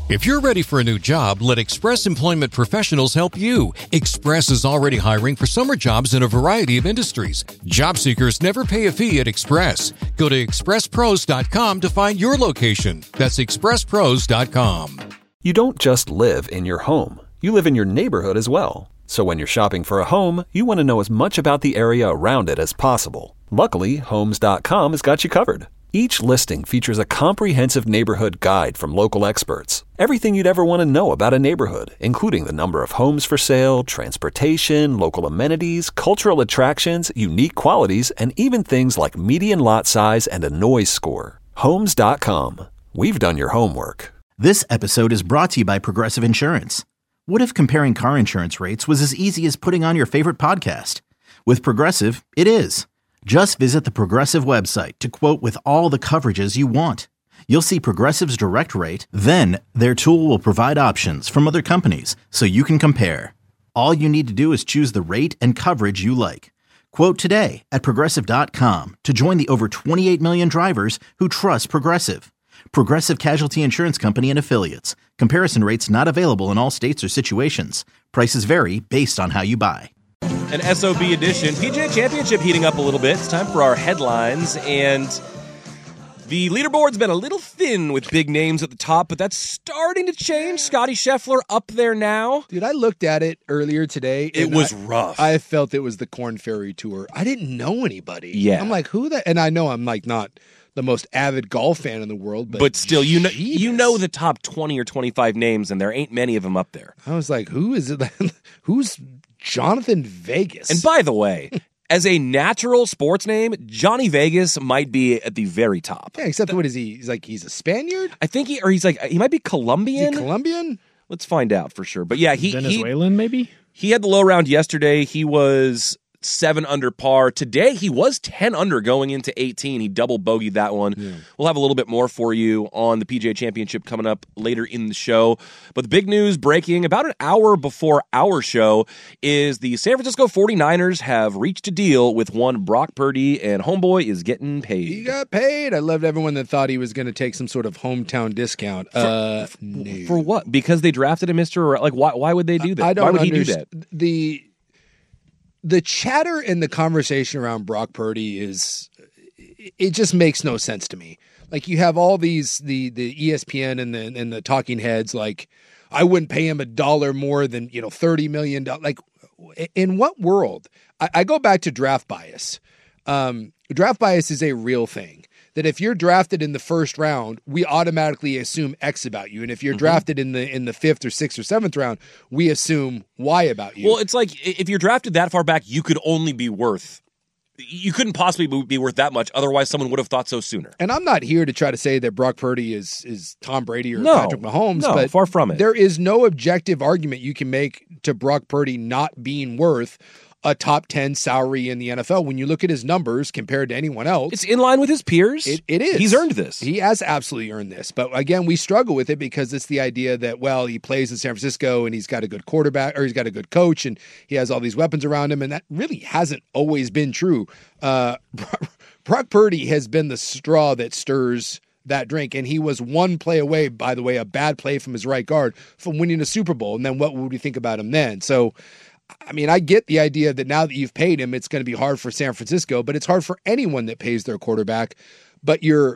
If you're ready for a new job, let Express Employment Professionals help you. Express is already hiring for summer jobs in a variety of industries. Job seekers never pay a fee at Express. Go to expresspros.com to find your location. That's expresspros.com. You don't just live in your home. You live in your neighborhood as well. So when you're shopping for a home, you want to know as much about the area around it as possible. Luckily, Homes.com has got you covered. Each listing features a comprehensive neighborhood guide from local experts. Everything you'd ever want to know about a neighborhood, including the number of homes for sale, transportation, local amenities, cultural attractions, unique qualities, and even things like median lot size and a noise score. Homes.com. We've done your homework. This episode is brought to you by Progressive Insurance. What if comparing car insurance rates was as easy as putting on your favorite podcast? With Progressive, it is. Just visit the Progressive website to quote with all the coverages you want. You'll see Progressive's direct rate, then their tool will provide options from other companies so you can compare. All you need to do is choose the rate and coverage you like. Quote today at Progressive.com to join the over 28 million drivers who trust Progressive. Progressive Casualty Insurance Company and Affiliates. Comparison rates not available in all states or situations. Prices vary based on how you buy. An SOB edition. PGA Championship heating up a little bit. It's time for our headlines, and the leaderboard's been a little thin with big names at the top, but that's starting to change. Scotty Scheffler up there now. Dude, I looked at it earlier today. It was rough. I felt it was the Korn Ferry Tour. I didn't know anybody. Yeah. I'm like, who that? And I know I'm like not the most avid golf fan in the world, but still, you know the top 20 or 25 names, and there ain't many of them up there. I was like, who is it? Who's Jonathan Vegas? And by the way, as a natural sports name, Johnny Vegas might be at the very top. Yeah, except what is he? He's like, he's a Spaniard? I think he might be Colombian. Is he Colombian? Let's find out for sure. But yeah, Venezuelan maybe? He had the low round yesterday. He was 7 under par. Today, he was 10 under going into 18. He double bogeyed that one. Yeah. We'll have a little bit more for you on the PGA Championship coming up later in the show. But the big news breaking about an hour before our show is the San Francisco 49ers have reached a deal with one Brock Purdy, and homeboy is getting paid. He got paid. I loved everyone that thought he was going to take some sort of hometown discount. No. For what? Because they drafted a Mr. Like, why would they do that? Why would he do that? The chatter and the conversation around Brock Purdy it just makes no sense to me. Like, you have all these, the ESPN and the talking heads, like, I wouldn't pay him $1 more than, $30 million. Like, in what world? I go back to draft bias. Draft bias is a real thing. That if you're drafted in the first round, we automatically assume X about you. And if you're drafted in the 5th or 6th or 7th round, we assume Y about you. Well, it's like if you're drafted that far back, you couldn't possibly be worth that much. Otherwise, someone would have thought so sooner. And I'm not here to try to say that Brock Purdy is Tom Brady or Patrick Mahomes. No, but far from it. There is no objective argument you can make to Brock Purdy not being worth a top 10 salary in the NFL. When you look at his numbers compared to anyone else, it's in line with his peers. It is. He's earned this. He has absolutely earned this. But again, we struggle with it because it's the idea that, well, he plays in San Francisco and he's got a good quarterback, or he's got a good coach, and he has all these weapons around him. And that really hasn't always been true. Brock Purdy has been the straw that stirs that drink. And he was one play away, by the way, a bad play from his right guard, from winning a Super Bowl. And then what would we think about him then? So, I mean, I get the idea that now that you've paid him, it's going to be hard for San Francisco, but it's hard for anyone that pays their quarterback. But your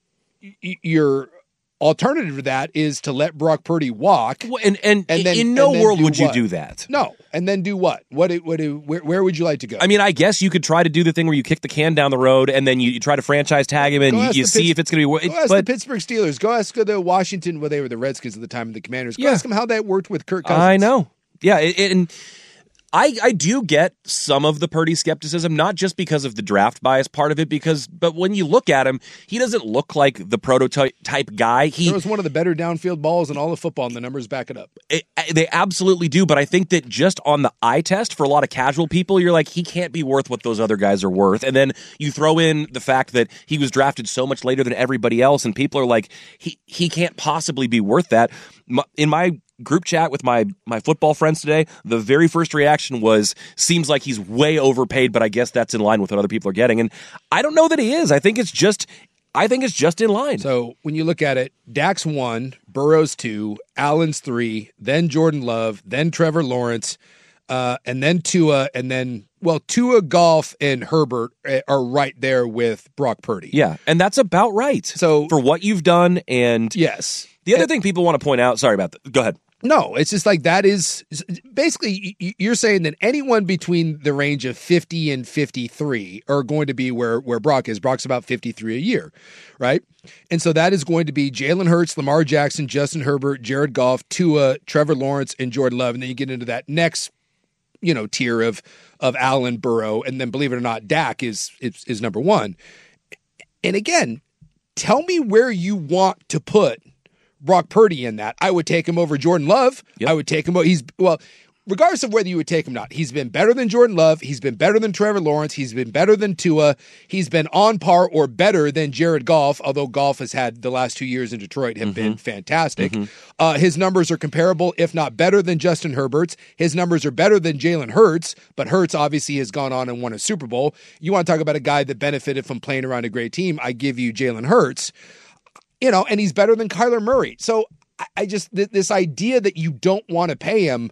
alternative to that is to let Brock Purdy walk. Well, and then, in no world would you do that. No. And then do what? Where would you like to go? I mean, I guess you could try to do the thing where you kick the can down the road and then you try to franchise tag him and you see if it's going to be worth it. Go ask the Pittsburgh Steelers. Go ask the Washington, well, they were the Redskins at the time of the Commanders. Go ask them how that worked with Kirk Cousins. I know. Yeah, and I do get some of the Purdy skepticism, not just because of the draft bias part of it, but when you look at him, he doesn't look like the prototype guy. He throws one of the better downfield balls in all of football, and the numbers back it up. They absolutely do, but I think that just on the eye test, for a lot of casual people, you're like, he can't be worth what those other guys are worth. And then you throw in the fact that he was drafted so much later than everybody else, and people are like, he can't possibly be worth that. In my group chat with my football friends today, the very first reaction was, seems like he's way overpaid, but I guess that's in line with what other people are getting. And I don't know that he is. I think it's just I think it's just in line. So when you look at it, Dak's 1, Burrow's 2, Allen's 3, then Jordan Love, then Trevor Lawrence, and then Tua, and then, Tua, Goff, and Herbert are right there with Brock Purdy. Yeah, and that's about right. So for what you've done, and yes. The other thing people want to point out, sorry about that. Go ahead. No, it's just like that is basically you're saying that anyone between the range of 50 and 53 are going to be where Brock is. Brock's about 53 a year, right? And so that is going to be Jalen Hurts, Lamar Jackson, Justin Herbert, Jared Goff, Tua, Trevor Lawrence, and Jordan Love. And then you get into that next, tier of Allen, Burrow, and then believe it or not, Dak is number 1. And again, tell me where you want to put Brock Purdy in that. I would take him over Jordan Love. Yep. I would take him over. Regardless of whether you would take him or not, he's been better than Jordan Love. He's been better than Trevor Lawrence. He's been better than Tua. He's been on par or better than Jared Goff, although Goff has had the last 2 years in Detroit have been fantastic. His numbers are comparable, if not better than Justin Herbert's. His numbers are better than Jalen Hurts, but Hurts obviously has gone on and won a Super Bowl. You want to talk about a guy that benefited from playing around a great team, I give you Jalen Hurts. And he's better than Kyler Murray. So I just, this idea that you don't want to pay him,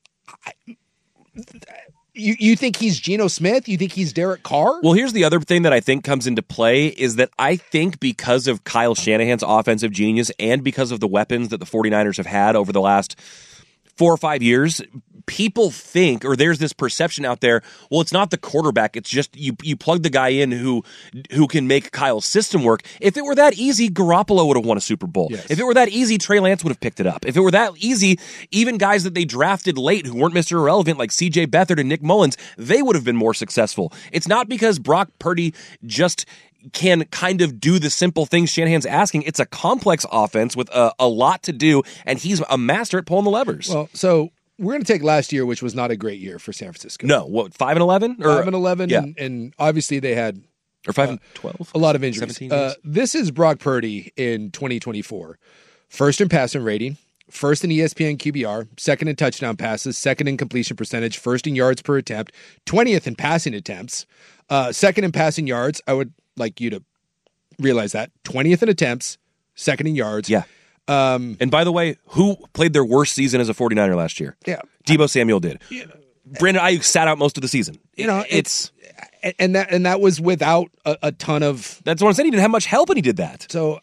you think he's Geno Smith? You think he's Derek Carr? Well, here's the other thing that I think comes into play is that I think because of Kyle Shanahan's offensive genius and because of the weapons that the 49ers have had over the last 4 or 5 years, people think, or there's this perception out there, well, it's not the quarterback, it's just you plug the guy in who can make Kyle's system work. If it were that easy, Garoppolo would have won a Super Bowl. Yes. If it were that easy, Trey Lance would have picked it up. If it were that easy, even guys that they drafted late who weren't Mr. Irrelevant like CJ Beathard and Nick Mullins, they would have been more successful. It's not because Brock Purdy just can kind of do the simple things Shanahan's asking. It's a complex offense with a lot to do, and he's a master at pulling the levers. Well, so we're going to take last year, which was not a great year for San Francisco. No, what, 5-11? 5-11, yeah. and obviously they had... Or 5-12? A lot of injuries. 17 games. This is Brock Purdy in 2024. First in passing rating, first in ESPN QBR, second in touchdown passes, second in completion percentage, first in yards per attempt, 20th in passing attempts, second in passing yards. I would like you to realize that. 20th in attempts, second in yards. Yeah. And by the way, who played their worst season as a 49er last year? Yeah. Deebo Samuel did. Yeah. Brandon Ayuk sat out most of the season. It's that was without a ton of... That's what I'm saying. He didn't have much help, and he did that. So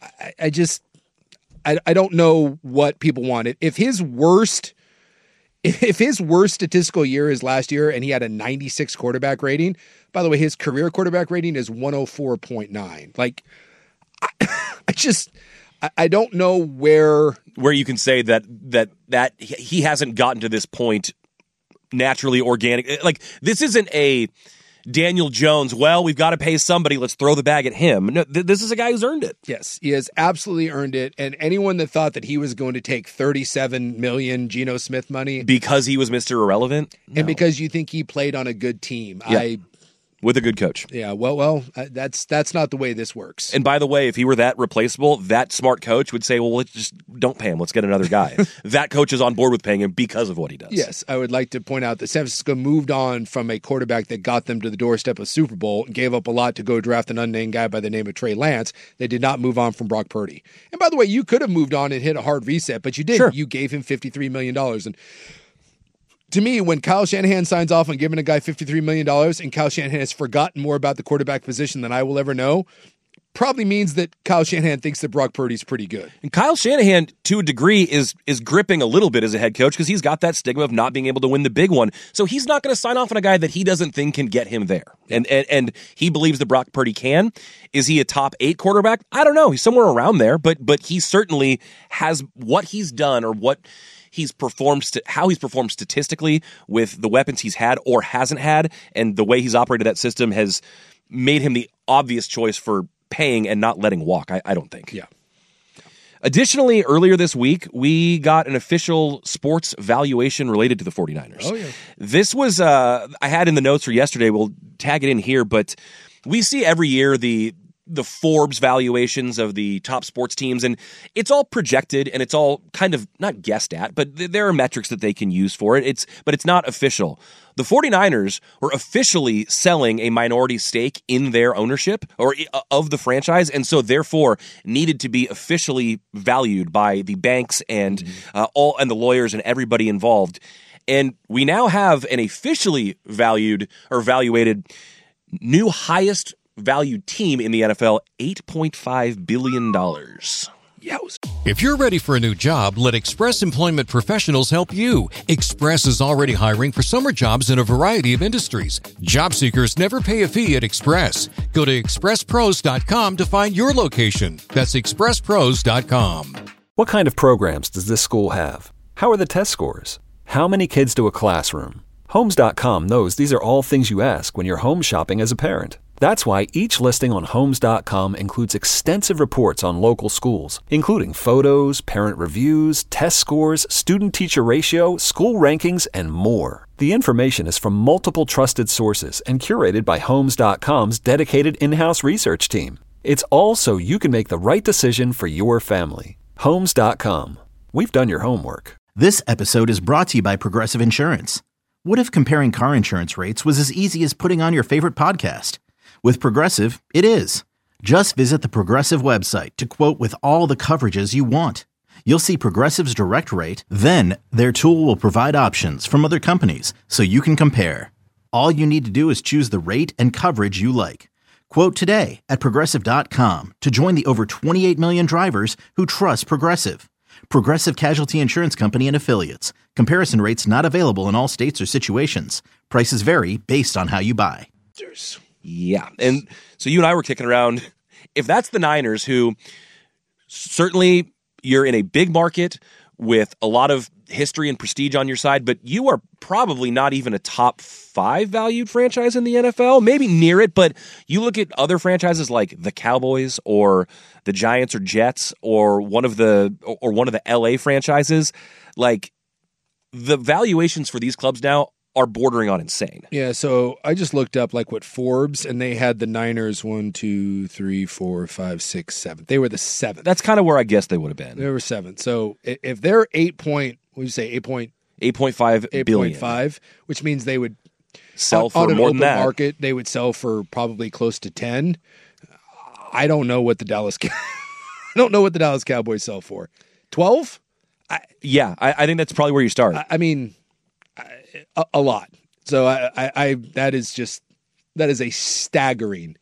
I don't know what people wanted. If his worst statistical year is last year and he had a 96 quarterback rating, by the way, his career quarterback rating is 104.9. Like, I don't know where you can say that he hasn't gotten to this point naturally organic. Like, this isn't a Daniel Jones, well, we've got to pay somebody, let's throw the bag at him. No, this is a guy who's earned it. Yes, he has absolutely earned it. And anyone that thought that he was going to take $37 million Geno Smith money because he was Mr. Irrelevant, and because you think he played on a good team, yeah. With a good coach. Yeah, well, that's not the way this works. And by the way, if he were that replaceable, that smart coach would say, well, let's just don't pay him. Let's get another guy. That coach is on board with paying him because of what he does. Yes, I would like to point out that San Francisco moved on from a quarterback that got them to the doorstep of Super Bowl and gave up a lot to go draft an unnamed guy by the name of Trey Lance. They did not move on from Brock Purdy. And by the way, you could have moved on and hit a hard reset, but you didn't. Sure. You gave him $53 million. And to me, when Kyle Shanahan signs off on giving a guy $53 million and Kyle Shanahan has forgotten more about the quarterback position than I will ever know, probably means that Kyle Shanahan thinks that Brock Purdy's pretty good. And Kyle Shanahan, to a degree, is gripping a little bit as a head coach because he's got that stigma of not being able to win the big one. So he's not going to sign off on a guy that he doesn't think can get him there. And he believes that Brock Purdy can. Is he a top 8 quarterback? I don't know. He's somewhere around there, but he certainly has what he's done or what he's performed, how he's performed statistically with the weapons he's had or hasn't had, and the way he's operated that system has made him the obvious choice for paying and not letting walk, I don't think. Yeah. Additionally, earlier this week, we got an official sports valuation related to the 49ers. Oh, yeah. This was, I had in the notes for yesterday, we'll tag it in here, but we see every year the the Forbes valuations of the top sports teams, and it's all projected and it's all kind of not guessed at, but there are metrics that they can use for it. But it's not official. The 49ers were officially selling a minority stake in their ownership or of the franchise, and so therefore needed to be officially valued by the banks and all and the lawyers and everybody involved. And we now have an officially valued or evaluated new highest valued team in the NFL, $8.5 billion. Yowz. If you're ready for a new job, let Express Employment Professionals help you. Express is already hiring for summer jobs in a variety of industries. Job seekers never pay a fee at Express. Go to expresspros.com to find your location. That's expresspros.com. What kind of programs does this school have? How are the test scores? How many kids do a classroom? Homes.com knows these are all things you ask when you're home shopping as a parent. That's why each listing on Homes.com includes extensive reports on local schools, including photos, parent reviews, test scores, student-teacher ratio, school rankings, and more. The information is from multiple trusted sources and curated by Homes.com's dedicated in-house research team. It's all so you can make the right decision for your family. Homes.com. We've done your homework. This episode is brought to you by Progressive Insurance. What if comparing car insurance rates was as easy as putting on your favorite podcast? With Progressive, it is. Just visit the Progressive website to quote with all the coverages you want. You'll see Progressive's direct rate, then their tool will provide options from other companies so you can compare. All you need to do is choose the rate and coverage you like. Quote today at Progressive.com to join the over 28 million drivers who trust Progressive. Progressive Casualty Insurance Company and Affiliates. Comparison rates not available in all states or situations. Prices vary based on how you buy. Yeah. And so you and I were kicking around, if that's the Niners, who certainly you're in a big market with a lot of history and prestige on your side, but you are probably not even a top 5 valued franchise in the NFL, maybe near it, but you look at other franchises like the Cowboys or the Giants or Jets or one of the LA franchises, like the valuations for these clubs now are bordering on insane. Yeah, so I just looked up like what Forbes, and they had the Niners 1, 2, 3, 4, 5, 6, 7. They were the 7th. That's kind of where I guess they would have been. They were 7th. So if they're 8.5 billion, which means they would sell for on an more open than that. market, they would sell for probably close to 10. I don't know what the Dallas Cowboys sell for. 12? I think that's probably where you start. I mean, a lot. So I that is a staggering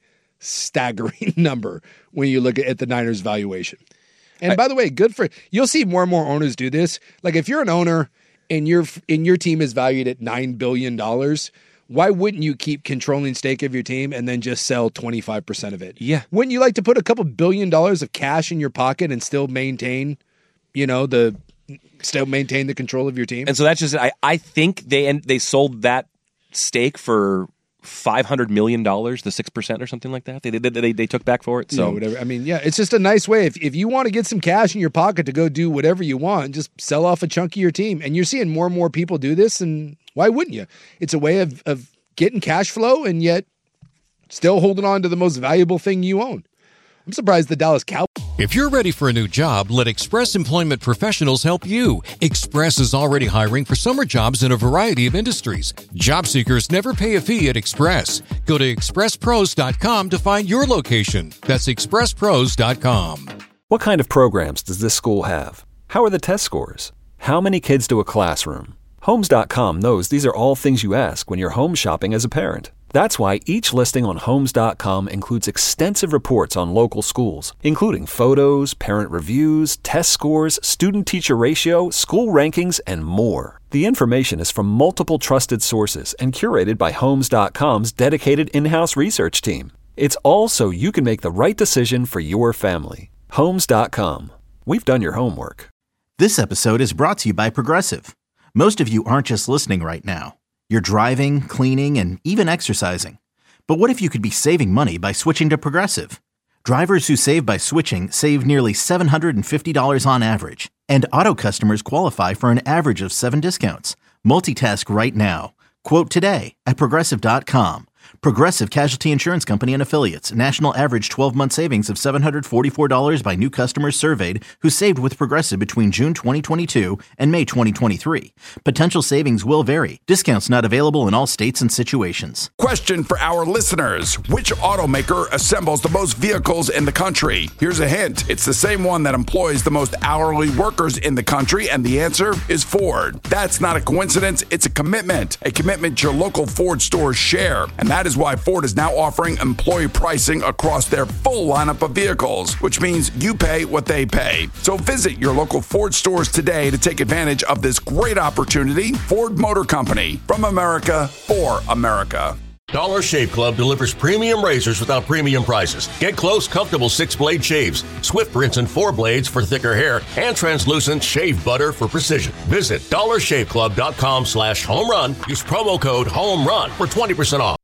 number when you look at the Niners valuation. And by the way, you'll see more and more owners do this. Like if you're an owner and your team is valued at $9 billion, why wouldn't you keep controlling stake of your team and then just sell 25% of it? Yeah. Wouldn't you like to put a couple $1 billion of cash in your pocket and still maintain, the control of your team? And so that's just I think they sold that stake for $500 million, the 6% or something like that. They took back for it. So whatever. I mean, yeah, it's just a nice way. If you want to get some cash in your pocket to go do whatever you want, just sell off a chunk of your team. And you're seeing more and more people do this, and why wouldn't you? It's a way of getting cash flow and yet still holding on to the most valuable thing you own. I'm surprised the Dallas Cowboys. If you're ready for a new job, let Express Employment Professionals help you. Express is already hiring for summer jobs in a variety of industries. Job seekers never pay a fee at Express. Go to expresspros.com to find your location. That's expresspros.com. What kind of programs does this school have? How are the test scores? How many kids do a classroom? Homes.com knows these are all things you ask when you're home shopping as a parent. That's why each listing on Homes.com includes extensive reports on local schools, including photos, parent reviews, test scores, student-teacher ratio, school rankings, and more. The information is from multiple trusted sources and curated by Homes.com's dedicated in-house research team. It's all so you can make the right decision for your family. Homes.com. We've done your homework. This episode is brought to you by Progressive. Most of you aren't just listening right now. You're driving, cleaning, and even exercising. But what if you could be saving money by switching to Progressive? Drivers who save by switching save nearly $750 on average. And auto customers qualify for an average of 7 discounts. Multitask right now. Quote today at Progressive.com. Progressive Casualty Insurance Company and Affiliates. National average 12-month savings of $744 by new customers surveyed who saved with Progressive between June 2022 and May 2023. Potential savings will vary. Discounts not available in all states and situations. Question for our listeners. Which automaker assembles the most vehicles in the country? Here's a hint. It's the same one that employs the most hourly workers in the country, and the answer is Ford. That's not a coincidence. It's a commitment your local Ford stores share. And that is why Ford is now offering employee pricing across their full lineup of vehicles, which means you pay what they pay. So visit your local Ford stores today to take advantage of this great opportunity. Ford Motor Company, from America for America. Dollar Shave Club delivers premium razors without premium prices. Get close, comfortable 6-blade shaves, swift rinse and 4 blades for thicker hair, and translucent shave butter for precision. Visit dollarshaveclub.com/home run. Use promo code HOME RUN for 20% off.